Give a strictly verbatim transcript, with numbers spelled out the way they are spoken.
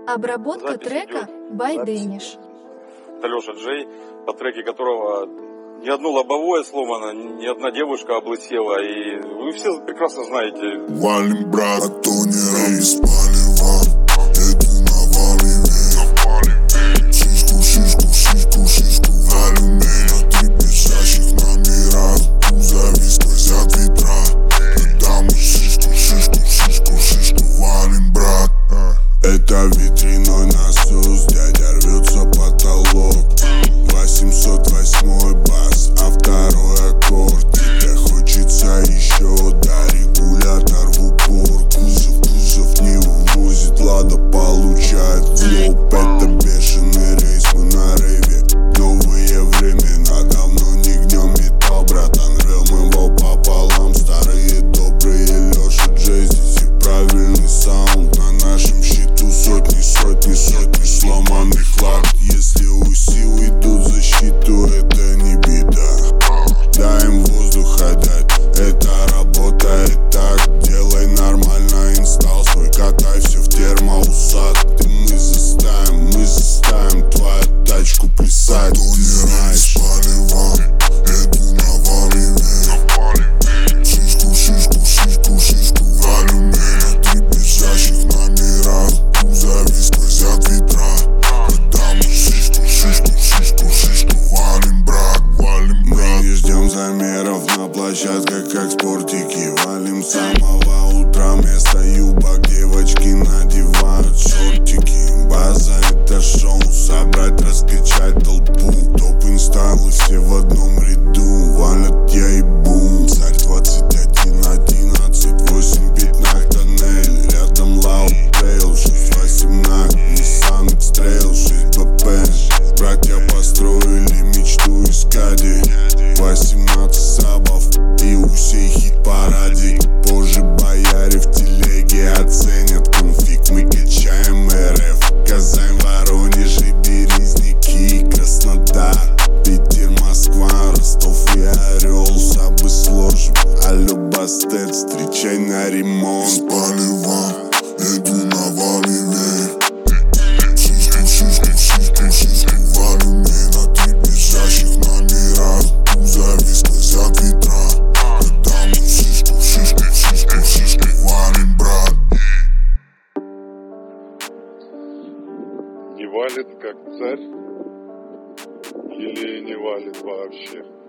Обработка Запись трека идет. by Запись. Danish. Это Леша Джей, по треке которого ни одно лобовое сломано, ни одна девушка облысела, и вы все прекрасно знаете. Валим, брат, а то не спаливал. Иду на валиве. Шишку, шишку, шишку, шишку валим. На три бежащих номера. Кузови сквозят ветра. Когда мы шишку, шишку, шишку, шишку валим, брат. Это ветряной насос, дядя рвется потолок. восемьсот восьмой бас, а второй аккорд. Тебе хочется еще, да, регулятор в упор. Кузов, кузов не вывозит, Лада получает в лоб. Это бешеный рейс, мы на рейве. Новые времена, давно не гнем металл, братан. Рвем его пополам, старые добрые Леша Джей. Здесь и правильный саунд, на нашем счету сотни, сотни, сотни сломанных лад. Если у сил идут защиту, это не беда. Дай им воздуха дать, это работает так. Делай нормально инсталл свой, катай все в термоусад. Ты мы заставим, мы заставим твою тачку плясать. Ты знаешь, иду на валиве. Шишку, шишку, шишку, шишку валим. На три бежащих номера. Кузови сквозят ветра. Когда мы шишку, шишку, шишку, шишку валим, брат, валим, брат. Мы ждем замеров на площадках, как спортики. Валим с самого утра, вместо юбок девочки надевают шортики. База — это шоу, собрать, раскачать толпу. Топ инсталлы все в одном ряду, валят я и бум. Царь двадцать один одиннадцать, восемь пятнах тоннель. Рядом Лау Трейл, шесть восемнадцать, Nissan X-Trail, шесть бэ пэ. Братья построили мечту из Кади. восемнадцать сабов и у всей хит-параде. Позже бояре в телеге оценят конфиг. Мы качаем эр эф, Казань, Воронеж и Березники, Краснодар, Питер, Москва, Ростов и Орел. Сабы сложим, алло, бастет, встречай на ремонт. Спаливал, иду на валиве. Шишку, шишку, шишку, шишку валим. На три бежащих номера. Кузови сквозят ветра. Когда мы шишку, шишку, шишку, шишку валим, брат. Не валит как царь или не валит вообще?